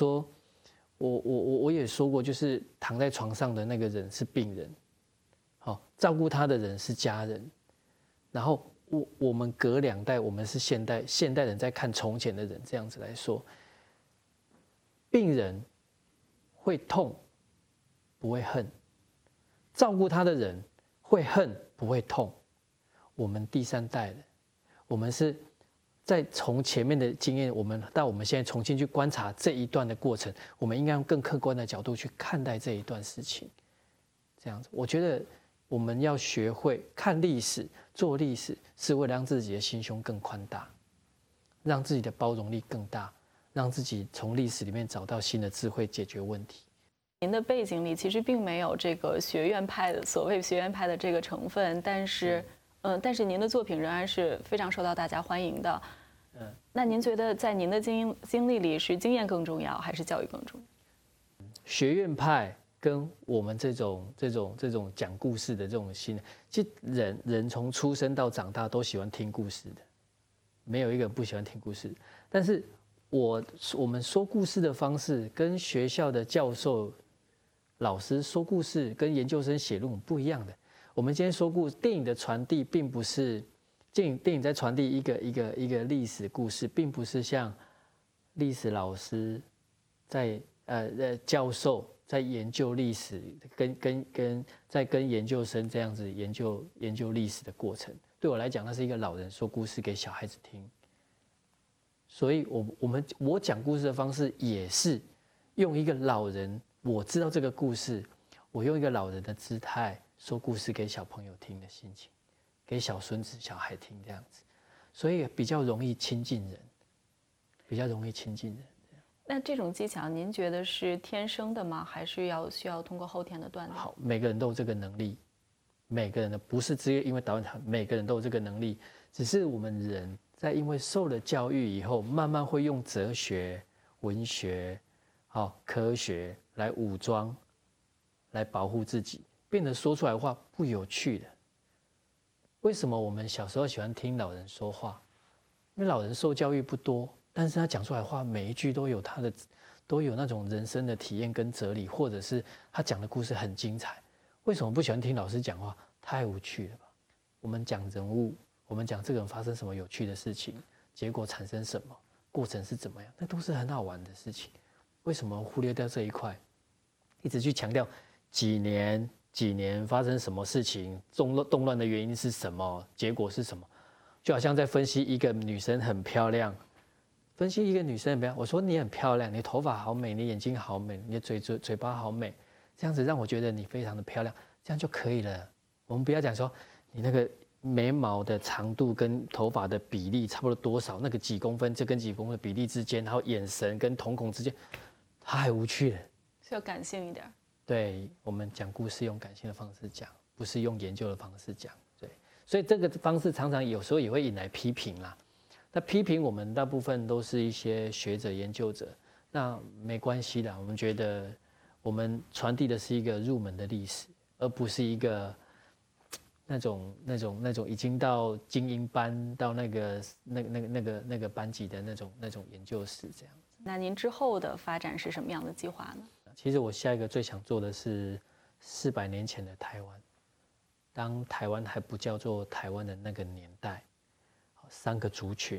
我也说过，就是躺在床上的那个人是病人，照顾他的人是家人，然后我们隔2代，我们是现代人在看从前的人，这样子来说，病人会痛不会恨，照顾他的人会恨不会痛。我们第3代的，我们是在从前面的经验，我们现在重新去观察这一段的过程，我们应该用更客观的角度去看待这一段事情。这样子，我觉得我们要学会看历史、做历史，是为了让自己的心胸更宽大，让自己的包容力更大，让自己从历史里面找到新的智慧，解决问题。 您的背景里其实并没有这个学院派的所谓学院派的这个成分，但是您的作品仍然是非常受到大家欢迎的。那您觉得在您的经历里，是经验更重要，还是教育更重要？ 学院派跟我们这种讲故事的这种心，其实人从出生到长大都喜欢听故事的，没有一个人不喜欢听故事。但是我们说故事的方式跟学校的教授老师说故事跟研究生写论文不一样的。我们今天说电影的传递，并不是电影在传递一个历史故事，并不是像历史老师在教授在研究历史，跟研究生这样子研究历史的过程。对我来讲，那是一个老人说故事给小孩子听。所以我讲故事的方式也是用一个老人，我知道这个故事，我用一个老人的姿态说故事给小朋友听的心情，给小孙子小孩听这样子，所以比较容易亲近人，比较容易亲近人。 那这种技巧，您觉得是天生的吗？还是需要通过后天的锻炼？ 好，每个人都有这个能力，每个人的不是只有因为导演场，每个人都有这个能力，只是我们人在因为受了教育以后，慢慢会用哲学、文学、科学来武装，来保护自己，变得说出来的话不有趣的。为什么我们小时候喜欢听老人说话？因为老人受教育不多，但是他讲出来的话，每一句都有那种人生的体验跟哲理，或者是他讲的故事很精彩。为什么不喜欢听老师讲话？太无趣了吧？我们讲人物，我们讲这个人发生什么有趣的事情，结果产生什么，过程是怎么样，那都是很好玩的事情。为什么忽略掉这一块？一直去强调几年发生什么事情，动乱的原因是什么，结果是什么？就好像在分析一个女生很漂亮，分析一个女生很漂亮。我说你很漂亮，你头发好美，你眼睛好美，你的嘴巴好美，这样子让我觉得你非常的漂亮，这样就可以了。我们不要讲说你那个眉毛的长度跟头发的比例差不多多少，那个几公分，这跟几公分的比例之间，然后眼神跟瞳孔之间，太无趣了。 是要感性一点。 对，我们讲故事用感性的方式讲，不是用研究的方式讲。对，所以这个方式常常有时候也会引来批评啦。那批评我们大部分都是一些学者研究者，那没关系的。我们觉得我们传递的是一个入门的历史，而不是一个那种已经到精英班到那个班级的那种研究室这样。 那您之后的发展是什么样的计划呢？ 其实我下一个最想做的是400年前的台湾，当台湾还不叫做台湾的那个年代，三个族群，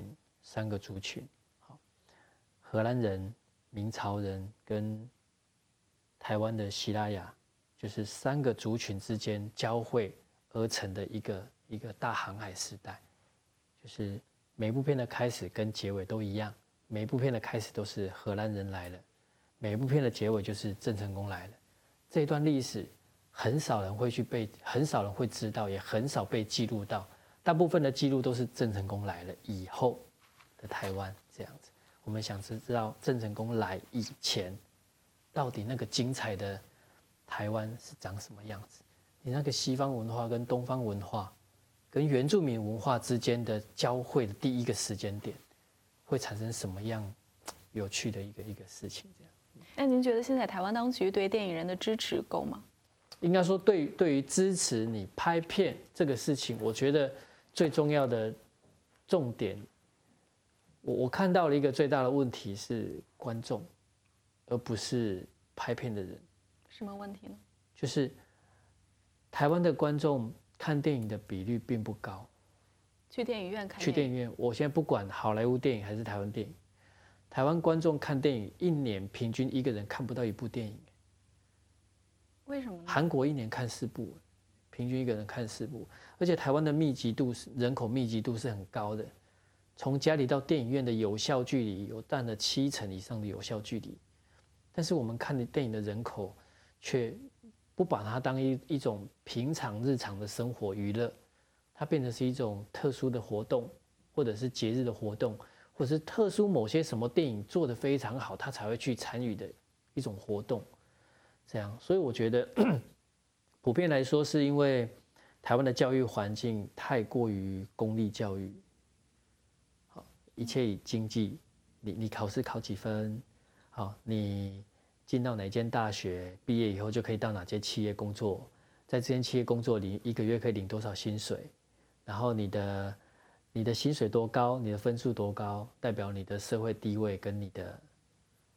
荷兰人、明朝人跟台湾的西拉雅，就是3个族群之间交汇而成的一个大航海时代，就是每部片的开始跟结尾都一样，每一部片的开始都是荷兰人来了。每一部片的结尾就是郑成功来了，这一段历史很少人会知道，也很少被记录到。大部分的记录都是郑成功来了以后的台湾这样子。我们想知道郑成功来以前，到底那个精彩的台湾是长什么样子？你那个西方文化跟东方文化，跟原住民文化之间的交汇的第一个时间点，会产生什么样有趣的一个事情？这样。 那您觉得现在台湾当局对电影人的支持够吗？ 应该说对于支持你拍片这个事情，我觉得最重要的重点，我看到了一个最大的问题是观众，而不是拍片的人。 什么问题呢？ 就是台湾的观众看电影的比率并不高。 去电影院看？ 去电影院，我现在不管好莱坞电影还是台湾电影。台湾观众看电影1年平均一个人看不到1部电影， 为什么呢？ 韩国1年看4部，平均一个人看4部，而且台湾的人口密集度是很高的，从家里到电影院的有效距离有占了70%以上的有效距离，但是我们看的电影的人口却不把它当一种平常日常的生活娱乐，它变成是一种特殊的活动，或者是节日的活动。或者是特殊某些什么电影做得非常好，他才会去参与的一种活动，这样。所以我觉得，普遍来说，是因为台湾的教育环境太过于公立教育，好，一切以经济，你考试考几分，好，你进到哪间大学，毕业以后就可以到哪间企业工作，在这间企业工作里1个月可以领多少薪水，然后你的薪水多高，你的分数多高，代表你的社会地位跟你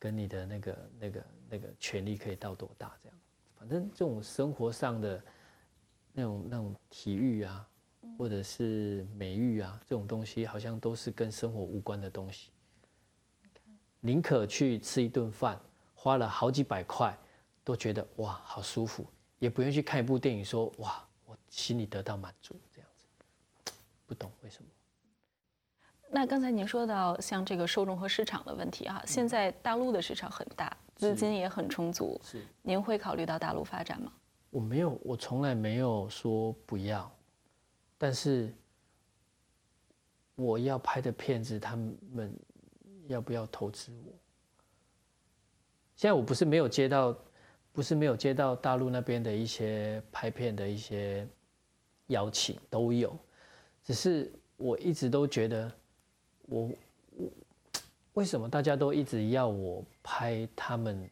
跟你的那个权利可以到多大这样。反正这种生活上的那种体育啊，或者是美育啊，这种东西好像都是跟生活无关的东西。宁可去吃一顿饭，花了好几百块，都觉得哇好舒服，也不愿意去看一部电影说哇我心里得到满足这样子。不懂为什么。 那刚才您说到像这个受众和市场的问题啊，现在大陆的市场很大，资金也很充足， 是您会考虑到大陆发展吗？ 我没有，我从来没有说不要，但是我要拍的片子，他们要不要投资我？现在我不是没有接到大陆那边的一些拍片的一些邀请，都有，只是我一直都觉得我为什么大家都一直要我拍他们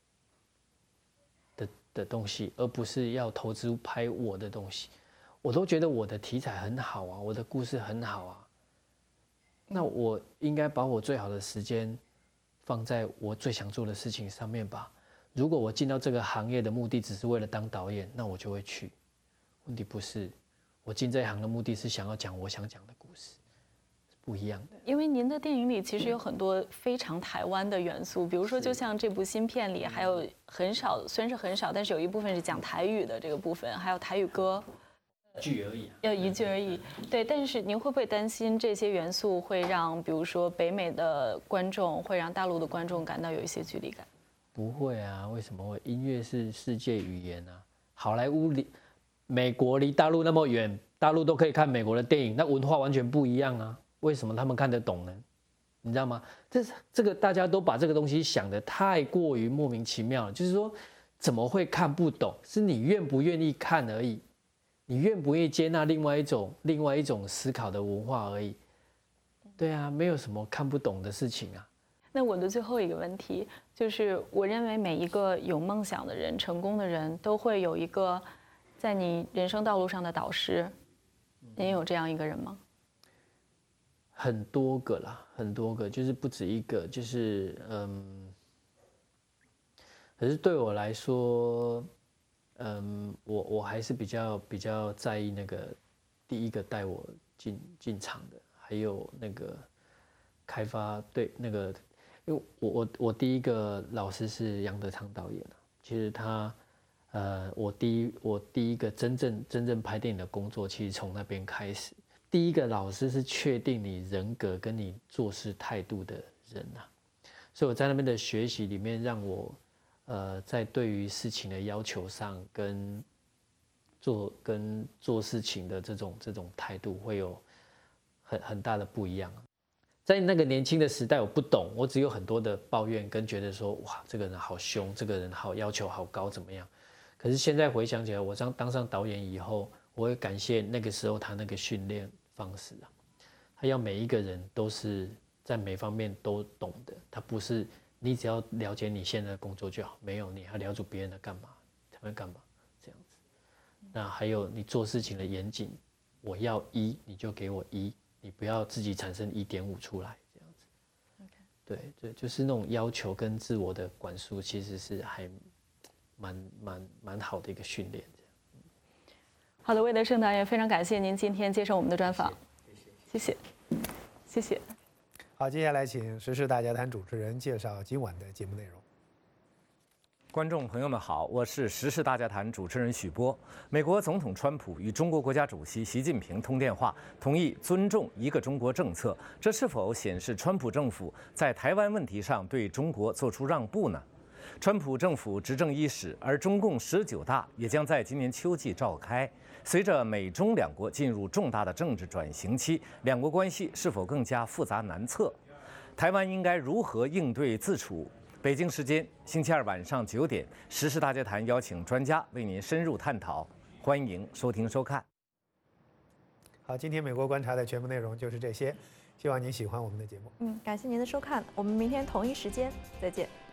的东西，而不是要投资拍我的东西？我都觉得我的题材很好啊，我的故事很好啊，那我应该把我最好的时间放在我最想做的事情上面吧。如果我进到这个行业的目的只是为了当导演，那我就会去。问题不是，我进这一行的目的是想要讲我想讲的故事，是不一样的。 因为您的电影里其实有很多非常台湾的元素，比如说就像这部新片里还有很少，虽然是很少，但是有一部分是讲台语的这个部分，还有台语歌。 句而已， 要一句而已。对，但是您会不会担心这些元素会让，比如说北美的观众，会让大陆的观众感到有一些距离感？ 不会啊，为什么会？音乐是世界语言啊。好莱坞美国离大陆那么远，大陆都可以看美国的电影，那文化完全不一样啊。为什么他们看得懂呢？你知道吗？这个大家都把这个东西想得太过于莫名其妙了。就是说，怎么会看不懂？是你愿不愿意看而已。你愿不愿意接纳另外一种思考的文化而已？对啊，没有什么看不懂的事情啊。 那我的最后一个问题就是，我认为每一个有梦想的人、成功的人都会有一个在你人生道路上的导师。您有这样一个人吗？ 很多个啦，很多个，就是不止一个，就是可是对我来说。我还是比较在意那个第一个带我进场的，还有那个开发对那个，因为我第一个老师是杨德昌导演啊，其实他我第一个真正拍电影的工作，其实从那边开始。第一个老师是确定你人格跟你做事态度的人啊，所以我在那边的学习里面让我。在对于事情的要求上，跟做事情的这种态度会有很大的不一样。在那个年轻的时代，我不懂，我只有很多的抱怨跟觉得说，哇，这个人好凶，这个人好要求好高，怎么样？可是现在回想起来，我当上导演以后，我会感谢那个时候他那个训练方式啊，他要每一个人都是在每方面都懂的，他不是。你只要了解你现在的工作就好，没有你还了解别人的干嘛？他们干嘛？这样子。那还有你做事情的严谨，我要1你就给我1，你不要自己产生1.5出来，这样子。Okay. 对，就是那种要求跟自我的管束，其实是还蛮好的一个训练。 好的，魏德圣导演，非常感谢您今天接受我们的专访，谢谢。 好，接下来请时事大家谈主持人介绍今晚的节目内容。 观众朋友们好，我是时事大家谈主持人许波。美国总统川普与中国国家主席习近平通电话，同意尊重一个中国政策，这是否显示川普政府在台湾问题上对中国做出让步呢？川普政府执政伊始，而中共19大也将在今年秋季召开。随着美中两国进入重大的政治转型期，两国关系是否更加复杂难测？台湾应该如何应对自处？北京时间星期二晚上9点，时事大家谈邀请专家为您深入探讨，欢迎收听收看。 好，今天美国观察的全部内容就是这些，希望您喜欢我们的节目。 感谢您的收看，我们明天同一时间再见。